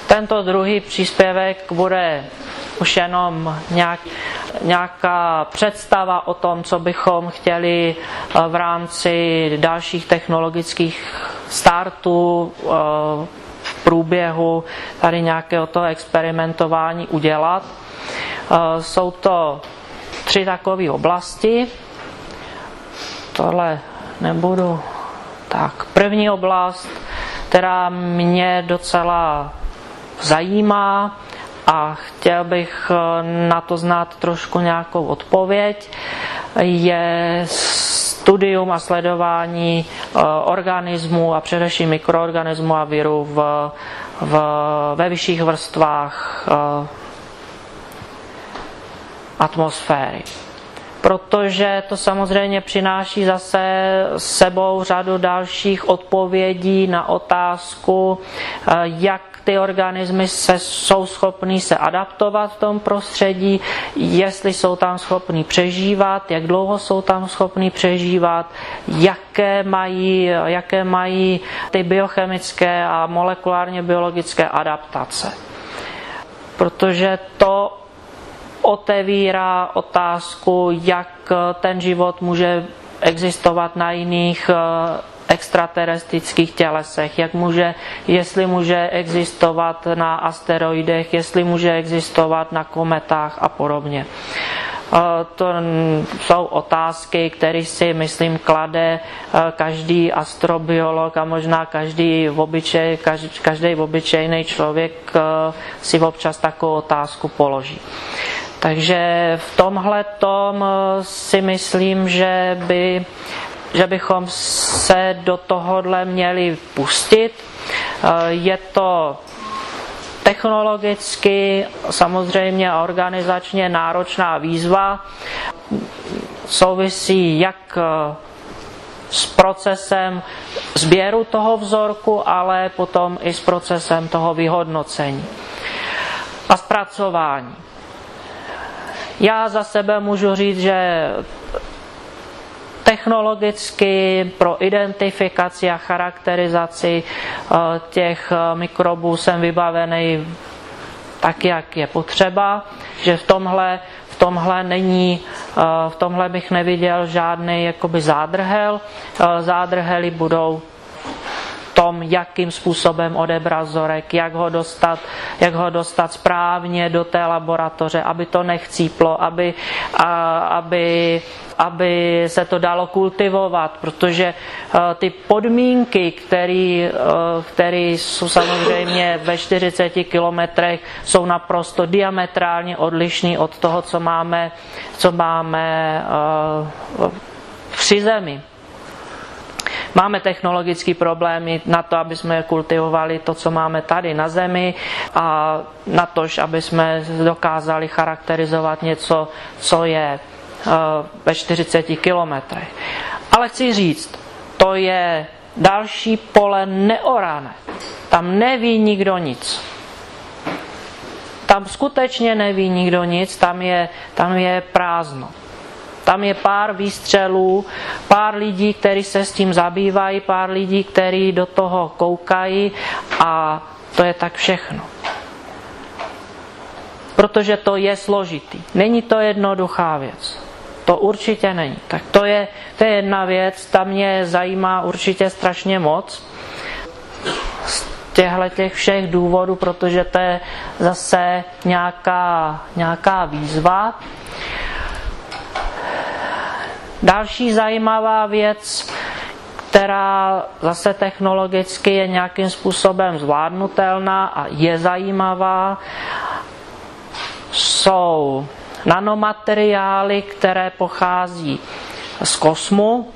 Tento druhý příspěvek bude už jenom nějaká představa o tom, co bychom chtěli v rámci dalších technologických startů v průběhu tady nějakého toho experimentování udělat. Jsou to 3 takové oblasti. Tohle nebudu. Tak, první oblast, která mě docela zajímá a chtěl bych na to znát trošku nějakou odpověď, je studium a sledování organismů a především mikroorganismů a virů ve vyšších vrstvách atmosféry. Protože to samozřejmě přináší zase sebou řadu dalších odpovědí na otázku, jak ty organismy jsou schopný se adaptovat v tom prostředí, jestli jsou tam schopní přežívat, jak dlouho jsou tam schopní přežívat, jaké mají ty biochemické a molekulárně biologické adaptace. Protože to otevírá otázku, jak ten život může existovat na jiných extraterestrických tělesech, jestli může existovat na asteroidech, jestli může existovat na kometách a podobně. To jsou otázky, které si, myslím, klade každý astrobiolog a možná každý obyčejný člověk si občas takovou otázku položí. Takže v tomhletom si myslím, že bychom se do tohohle měli pustit. Je to technologicky, samozřejmě organizačně náročná výzva. Souvisí jak s procesem sběru toho vzorku, ale potom i s procesem toho vyhodnocení a zpracování. Já za sebe můžu říct, že technologicky pro identifikaci a charakterizaci těch mikrobů jsem vybavený tak, jak je potřeba, že v tomhle bych neviděl žádný jakoby zádrhel. Zádrhely budou tom, jakým způsobem odebrat vzorek, jak ho dostat správně do té laboratoře, aby to nechcíplo, aby se to dalo kultivovat, protože ty podmínky, které jsou samozřejmě ve 40 kilometrech, jsou naprosto diametrálně odlišné od toho, co máme při Zemi. Máme technologické problémy na to, aby jsme kultivovali to, co máme tady na Zemi, a na to, aby jsme dokázali charakterizovat něco, co je ve 40 kilometrech. Ale chci říct, to je další pole neorané. Tam neví nikdo nic. Tam skutečně neví nikdo nic, tam je prázdno. Tam je pár výstřelů, pár lidí, kteří se s tím zabývají, pár lidí, kteří do toho koukají, a to je tak všechno. Protože to je složitý. Není to jednoduchá věc. To určitě není. Tak to je jedna věc, ta mě zajímá určitě strašně moc. Z těch všech důvodů, protože to je zase nějaká výzva. Další zajímavá věc, která zase technologicky je nějakým způsobem zvládnutelná a je zajímavá, jsou nanomateriály, které pochází z kosmu.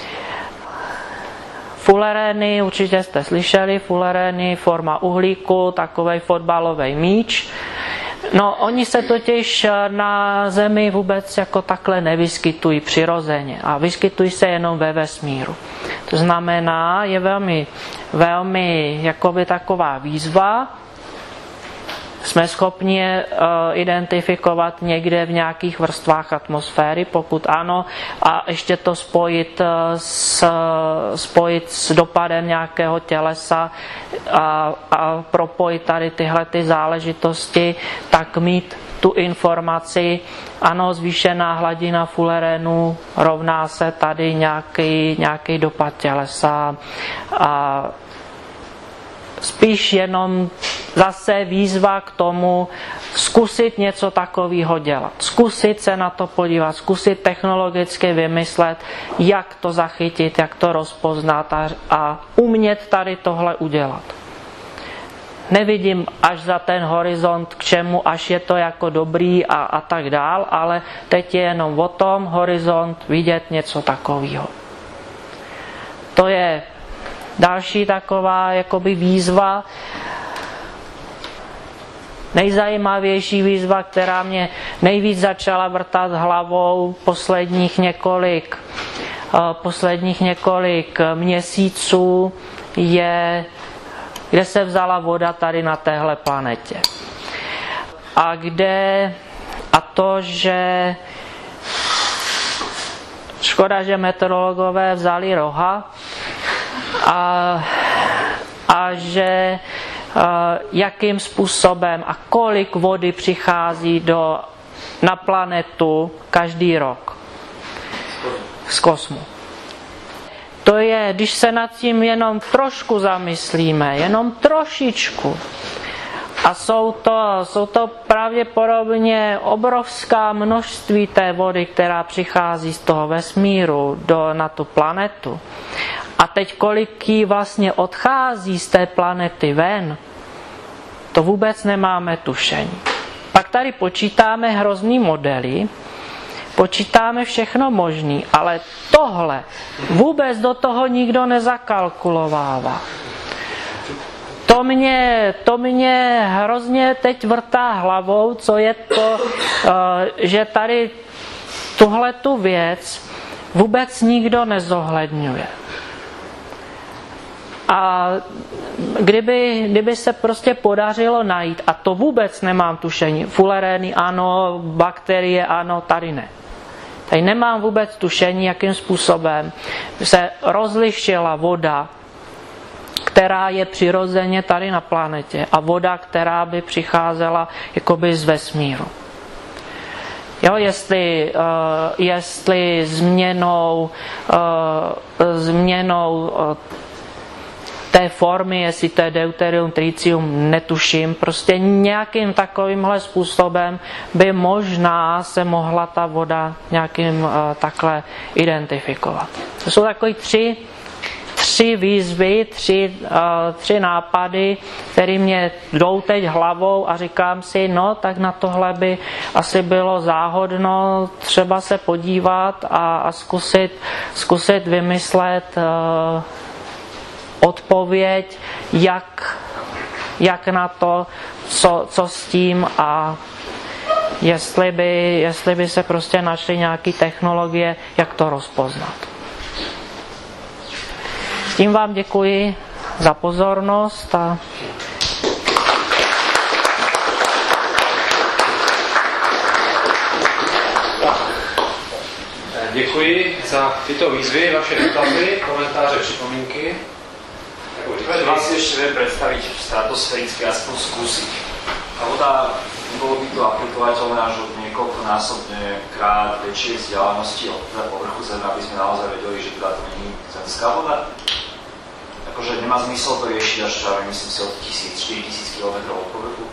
Fulerény, určitě jste slyšeli, fulerény, forma uhlíku, takovej fotbalový míč. No, oni se totiž na Zemi vůbec jako takhle nevyskytují přirozeně a vyskytují se jenom ve vesmíru. To znamená, je velmi jakoby taková výzva Jsme schopni je identifikovat někde v nějakých vrstvách atmosféry, pokud ano, a ještě to spojit s dopadem nějakého tělesa a propojit tady tyhle ty záležitosti, tak mít tu informaci, ano, zvýšená hladina fullerenu rovná se tady nějaký dopad tělesa a spíš jenom zase výzva k tomu zkusit něco takového dělat. Zkusit se na to podívat, zkusit technologicky vymyslet, jak to zachytit, jak to rozpoznat a umět tady tohle udělat. Nevidím až za ten horizont, k čemu až je to jako dobrý a tak dál, ale teď je jenom o tom horizont vidět něco takového. To je další taková jakoby výzva. Nejzajímavější výzva, která mě nejvíc začala vrtat hlavou posledních několik měsíců, je, kde se vzala voda tady na téhle planetě. A to, že škoda, že meteorologové vzali roha a že jakým způsobem a kolik vody přichází na planetu každý rok z kosmu. To je, když se nad tím jenom trošku zamyslíme, jenom trošičku. A jsou to pravděpodobně obrovská množství té vody, která přichází z toho vesmíru na tu planetu. A teď kolik jí vlastně odchází z té planety ven, to vůbec nemáme tušení. Pak tady počítáme hrozný modely, počítáme všechno možný, ale tohle vůbec do toho nikdo nezakalkulovává. To mě hrozně teď vrtá hlavou, co je to, že tady tuhletu věc vůbec nikdo nezohledňuje. A kdyby se prostě podařilo najít, a to vůbec nemám tušení, fullerény ano, bakterie ano, tady ne. Tady nemám vůbec tušení, jakým způsobem se rozlišila voda, která je přirozeně tady na planetě, a voda, která by přicházela jakoby z vesmíru. Jo, jestli změnou té formy, jestli to je deuterium, tritium, netuším, prostě nějakým takovýmhle způsobem by možná se mohla ta voda nějakým takhle identifikovat. To jsou takový tři výzvy, tři nápady, které mě jdou teď hlavou a říkám si, no tak na tohle by asi bylo záhodno třeba se podívat a zkusit vymyslet odpověď, jak na to, co s tím, a jestli by se prostě našly nějaké technologie, jak to rozpoznat. Tím vám děkuji za pozornost a děkuji za tyto výzvy, vaše dotazy, komentáře, připomínky. Vás ešte viem predstaviť stratosféricky, aspoň skúsiť. A voda, bolo by to aplikovateľné až od niekoľkonásobne krát väčšej vzdialenosti od povrchu Zeme, aby sme naozaj vedeli, že teda to nie je zemská voda. Akože nemá zmysel to riešiť až, myslím si, od 1000-4000 km od povrchu.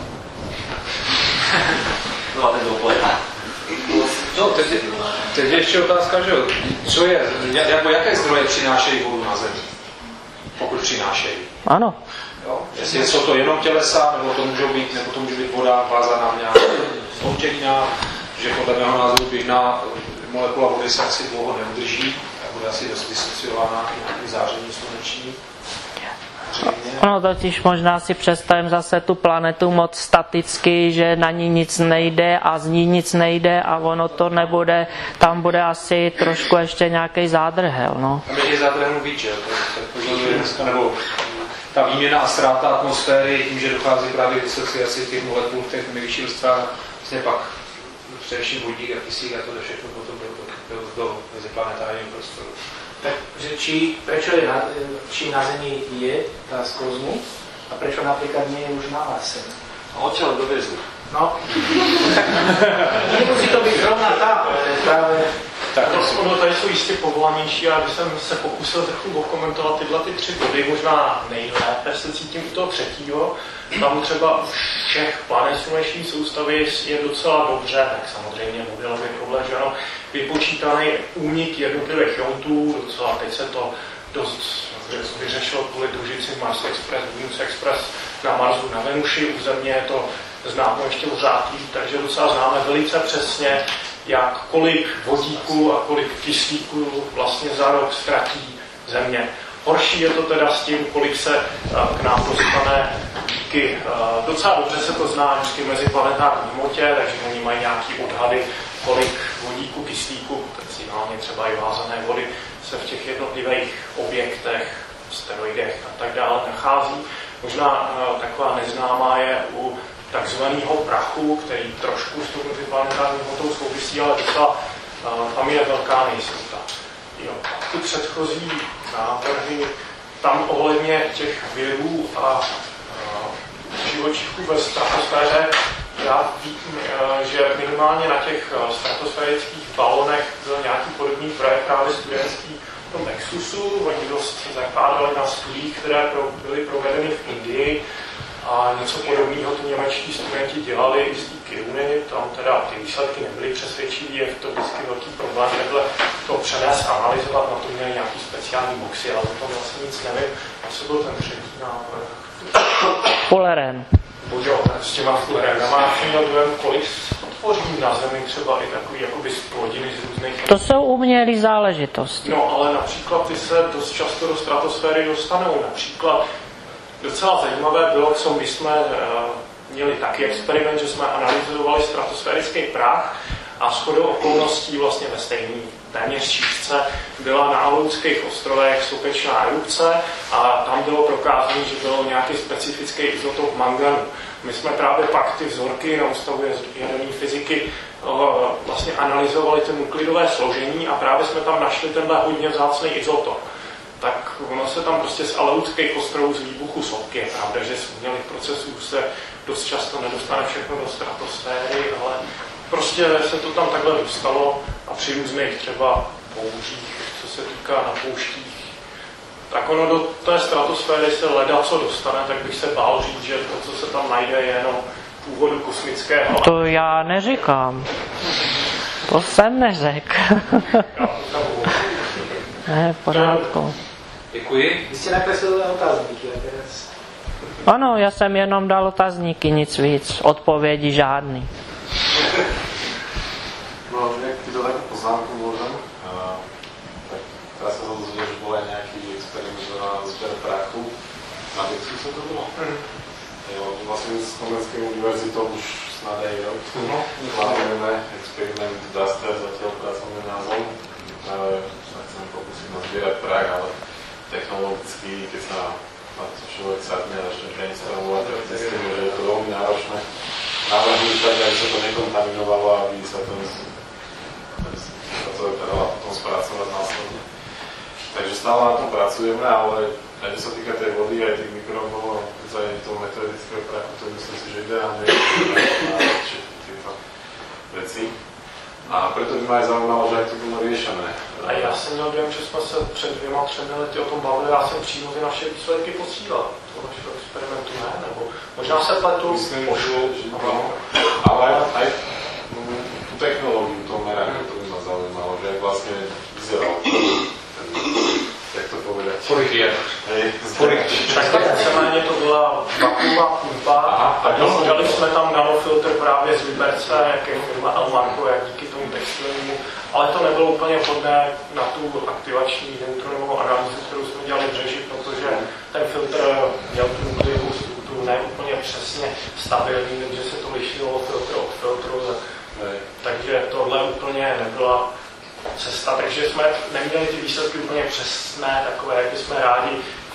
No a teď dopoledne. No, teď je ještě otázka, že co je, jaké zdroje přinášejí vodu na Zemi? Pokud přinášejí. Ano. Jo? Jestli jsou to jenom tělesa, nebo to může být voda vázaná v nějaké sloučenina, že podle mého názoru běžná molekula vody se asi dlouho neudrží a bude asi dost disociovaná i nějaký záření sluneční. No totiž možná si představím zase tu planetu moc staticky, že na ní nic nejde a z ní nic nejde a ono to nebude, tam bude asi trošku ještě nějaký zádrhel, no. Tam je zádrhel víc, že? To pozoruje dneska, nebo ta výměna a ztráta atmosféry tím, že dochází právě k disociaci těch molekul v těch nejvyšších vrstvách, vlastně pak především vodík a kyslík a to všechno potom do meziplanetárního prostoru. Takže prečo je na Zemi je tá z kozmu a prečo napríklad nie je už na Marse? A odtiaľ dovezli. No, nemusí to být zrovna tam, ale právě... Ono tady jsou jistě povolanější a když jsem se pokusil trochu okomentovat tyhle ty 3 body, možná nejlépe se cítím u toho třetího. Tam třeba všech planet sluneční soustavy je docela dobře, tak samozřejmě modelově podle, že ano, vypočítaný únik jednotlivých iontů, docela teď se to dost vyřešilo kvůli družici Mars Express, Venus Express na Marsu, na Venuši, u Země je to známo ještě pořád líp, takže docela známe velice přesně, jak kolik vodíku a kolik kyslíku vlastně za rok ztratí Země. Horší je to teda s tím, kolik se k nám dostane díky, docela dobře se to zná díky meziplanetární hmotě, takže oni mají nějaký odhady, kolik vodíku, kyslíku, speciálně třeba i vázané vody, se v těch jednotlivých objektech, asteroidech a tak dále nachází. Možná taková neznámá je u takzvaného prachu, který trošku s tou meziplanetární hmotou souvisí, ale docela tam je velká nejistota. Jo. Ty předchozí návrhy tam ohledně těch virů a živočichů ve stratosféře, já vím, že minimálně na těch stratosférických balonech byl nějaký podobný projekt právě studentský v tom Texasu. Oni dost zakládali na studiích, které byly provedeny v Indii a něco podobného tu němečtí studenti dělali i z té Kiruny. Tam teda ty výsledky nebyly přesvědčivé, je to vždycky velký problém, takhle to přenést, analyzovat, na to měli nějaký speciální boxy, ale o tom vlastně nic nevím. A co byl ten třetí návrh? Fullerén. Bože, s těma Fullerénama, já jsem měl dojem, kolik tvoří na Zemi třeba i takový jakoby splodiny z různých... To jsou umělé záležitosti. No, ale například ty se dost často do stratosféry dostanou. Například docela zajímavé bylo, co my jsme měli taky experiment, že jsme analyzovali stratosférický prach a shodou okolností vlastně ve stejné téměř šířce byla na Aleutských ostrovech sopečná erupce a tam bylo prokázané, že byl nějaký specifický izotop manganu. My jsme právě pak ty vzorky na Ústavu jaderné fyziky vlastně analyzovali ty nuklidové složení a právě jsme tam našli tenhle hodně vzácný izotop. Tak ono se tam prostě z Aleutských ostrovů z výbuchu sopky, je pravda, že z umělých procesů se dost často nedostane všechno do stratosféry, ale prostě se to tam takhle dostalo a při různých třeba bouřích, co se týká na pouštích, tak ono do té stratosféry se leda co dostane, tak bych se bál říct, že to, co se tam najde, je jenom původu kosmického. To já neříkám. To jsem neřekl. Ne, v pořádku. Děkuji. Vy jste nakreslili otázníky a teraz... Ano, já jsem jenom dal otázníky, nic víc. Odpovědi žádný. No, nejak ti to takú poznámku môžem. Tak teraz sa dozvedel, že bol aj nejaký experiment na zber prachu. Na Texu sa to bolo? Jo, vlastne s Komenským univerzitou už snad aj rok. Plánujeme experiment Duster, zatiaľ pracovný názov. Sa chcem pokúsiť nazbierať prach, ale technologicky, keď sa na to človek sadne a začne brainstormovať, tak zistíme, že je to veľmi náročné. Navrhujú tak, aby sa to nekontaminovalo, aby sa to dalo potom spracovať následne. Takže stále na tom pracujeme, ale aj čo sa týka tej vody, aj tých mikrobov, aj toho meteoritického prachu, to myslím si, že ideálne je všetky tieto veci. A preto by ma aj zaujímalo, že aj to bylo riešené. A já jsem měl dojem, že jsme se před 2-3 lety o tom bavili, já jsem přímo ty naše výsledky posílal. To našeho experimentu ne, nebo možná se pletu. Myslím, že ale aj tú technológiu toho merania, to by ma zaujímalo, že jak vlastne vyzeral jak to povedať? Tak víceméně to byla vakuová pumpa a dali jsme tam nanofiltr právě z Liberce, jak je firma Elmarko, jak díky tomu textilnímu, ale to nebylo úplně vhodné na tu aktivační neutronovou analýzu, kterou jsme dělali v Řeži, protože ten filtr měl tu nuklidovou strukturu ne úplně přesně stabilní, takže se to lišilo filtr od filtru, takže tohle úplně nebyla cesta, takže jsme neměli ty výsledky úplně přesné, takové, jak jsme rádi v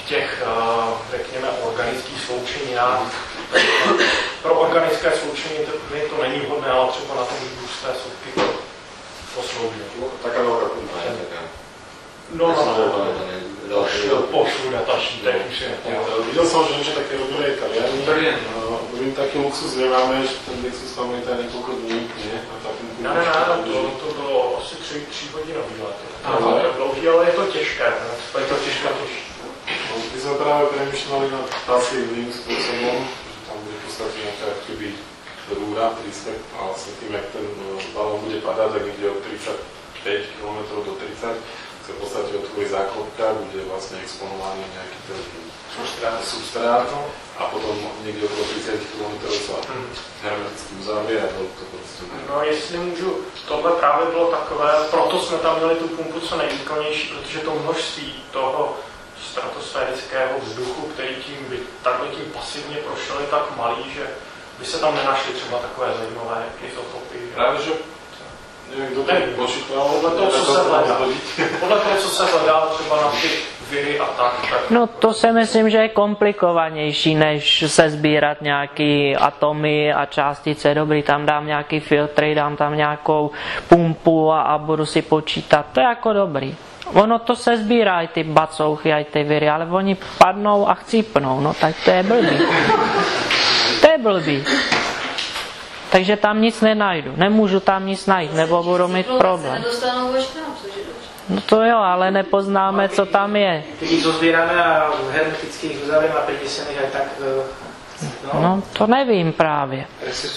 těch, řekněme, organických sloučeninách. Pro organické sloučeniny to není vhodné, ale třeba na tom husté sopky to poslouží. Taká velká pumpa, no, pošlude ta šítek, už je viděl jsem, že také robili Italiani. Druhým taký luxus nemáme, že ten luxus tam je tady několik dní, ne? To bylo asi 3 hodinový let. To je dlouhý, ale je to těžké. Je to těžké. My jsme právě přemýšleli nad asi jiným způsobem, že tam bude v podstatě nějaká chyby růra, trysek a vlastně tím, jak ten balón bude padat, tak někde od 35 km do 30 se v podstatě otvorí záklopka, bude vlastně exponovaný nějaký ten substrát a potom někde okolo 30 km se hermeticky uzavře a to prostě. No jestli můžu, tohle právě bylo takové, proto jsme tam měli tu pumpu co nejvýkonnější, protože to množství toho stratosférického vzduchu, který takhle tím pasivně prošel, je tak malý, že by se tam nenašly třeba takové zajímavé izotopy. Právě, že nevím, kdo to počítal, podle toho, co se hledá třeba na ty viry a tak. No to si myslím, že je komplikovanější, než se sbírat nějaký atomy a částice. Dobrý, tam dám nějaký filtry, dám tam nějakou pumpu a budu si počítat. To je jako dobrý. Ono to se sbírá, i ty bacouchy, i ty viry, ale oni padnou a chcípnou, no tak to je blbý. To je blbý. Takže tam nic nenajdu. Nemůžu tam nic najít, nebo budu mít problém. No to jo, ale nepoznáme, co tam je. Když to sbíráme a hermetických uzavřeme a přitěsených, tak... No to nevím právě.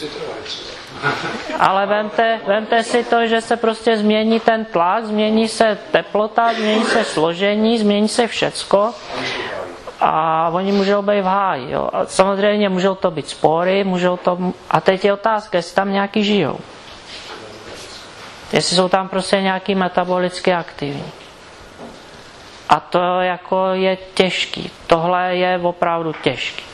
Ale vemte si to, že se prostě změní ten tlak, změní se teplota, změní se složení, změní se všecko a oni můžou být v háji. Jo. A samozřejmě můžou to být spory, a teď je otázka, jestli tam nějaký žijou. Jestli jsou tam prostě nějaký metabolicky aktivní. A to jako je těžký. Tohle je opravdu těžký.